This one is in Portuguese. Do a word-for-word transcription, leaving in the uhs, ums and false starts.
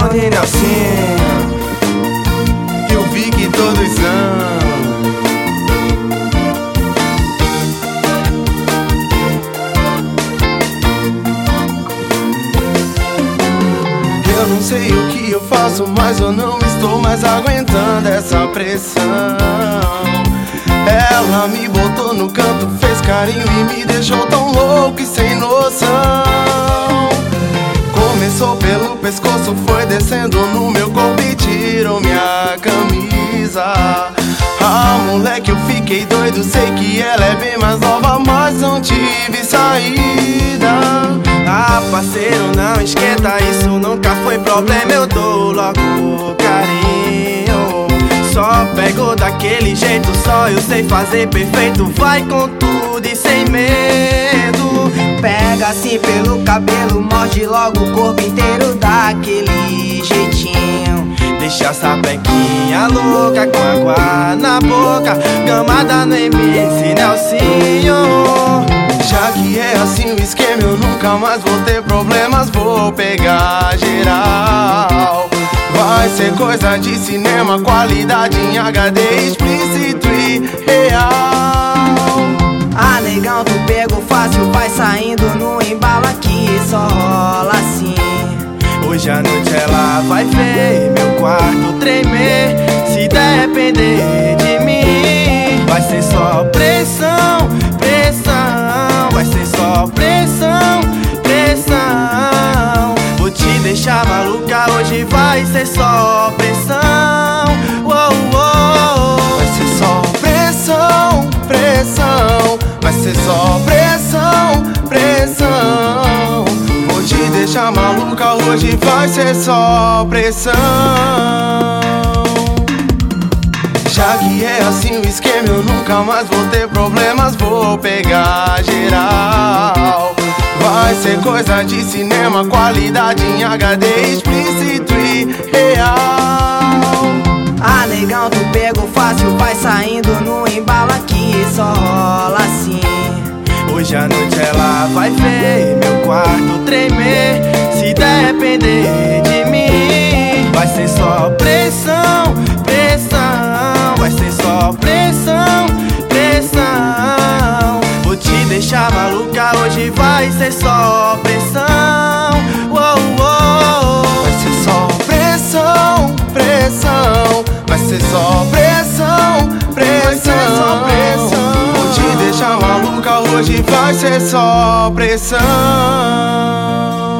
Tony Nelsinho e o Vic todos amam. Eu não sei o que eu faço, mas eu não estou mais aguentando essa pressão. Ela me botou no canto, fez carinho e me deixou tão louco e sem noção. Começou pelo pescoço, foi descendo no meu corpo e tirou minha camisa. Ah, moleque, eu fiquei doido, sei que ela é bem mais nova, mas não tive saída. Ah, parceiro, não esquenta, isso nunca foi problema, eu dou logo carinho. Só pego daquele jeito, só eu sei fazer perfeito. Vai com tudo e sem medo. Pega assim pelo cabelo, morde logo o corpo inteiro daquele jeitinho. Deixa essa pequinha louca com água na boca, gamada no M C Nelsinho. Já que é assim o esquema, eu nunca mais vou ter problemas, vou pegar geral. Vai ser coisa de cinema, qualidade em H D explícito e real. Ah, negão, tu pegou fácil, vai saindo no embalo aqui, só rola assim. Hoje à noite ela vai ver meu quarto tremer. Se depender de mim, vai ser só pressão, pressão. Vai ser só pressão, pressão. Vou te deixar maluca, hoje vai ser só pressão. Uou, uou. Vai ser só pressão, pressão. Vai ser só pressão, pressão. Vou te deixar maluca, hoje vai ser só pressão. Já que é assim o esquema, eu nunca mais vou ter problemas, vou pegar geral. Vai ser coisa de cinema, qualidade em H D explícito e real. Ah, negão, tu pegou fácil, vai saindo no embalo aqui, só rola assim. Hoje à noite ela vai ver meu quarto tremer. Se depender de mim, vai ser só pressão, pressão. Vai ser só pressão, pressão. Vou te deixar maluca, hoje vai ser só pressão. Uou, uou. Vai ser só pressão, pressão. Vai ser só pressão, pressão. Vou te deixar maluca, hoje vai ser só pressão.